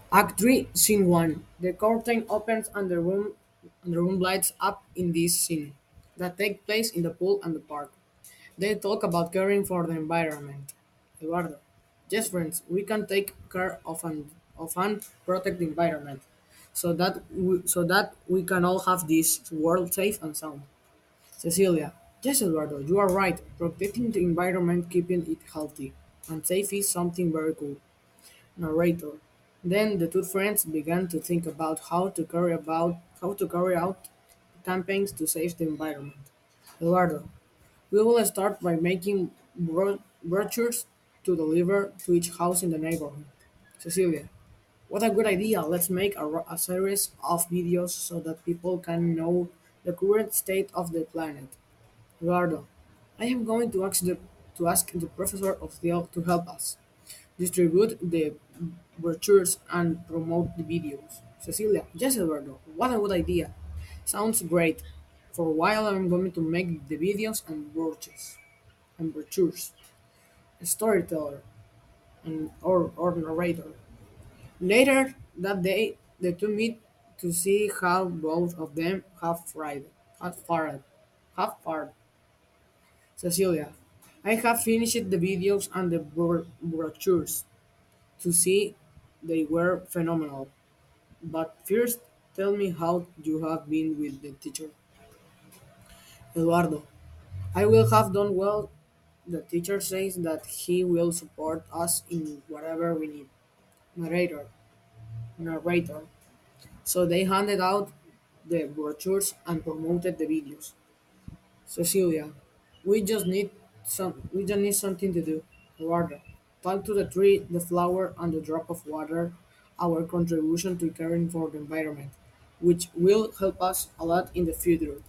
Act 3, Scene 1. The curtain opens and the room lights up in this scene that take place in the pool and the park. They talk about caring for the environment. Eduardo. Yes, friends, we can take care of and protect the environment so that we can all have this world safe and sound. Cecilia. Yes, Eduardo, you are right. Protecting the environment, keeping it healthy and safe is something very cool. Narrator. Then the two friends began to think about how to carry out campaigns to save the environment. Eduardo, we will start by making brochures to deliver to each house in the neighborhood. Cecilia, what a good idea! Let's make a series of videos so that people can know the current state of the planet. Eduardo, I am going to ask the professor of Theo to help us distribute the brochures and promote the videos. Cecilia, yes, Eduardo, what a good idea. Sounds great. For a while, I'm going to make the videos and brochures. A storyteller or narrator. Later that day, the two meet to see how both of them have fared. Cecilia, I have finished the videos and the brochures to see they were phenomenal. But first, tell me how you have been with the teacher. Eduardo, I will have done well. The teacher says that he will support us in whatever we need. Narrator. So they handed out the brochures and promoted the videos. Cecilia, we just need something to do. Eduardo, talk to the tree, the flower, and the drop of water. Our contribution to caring for the environment, which will help us a lot in the future.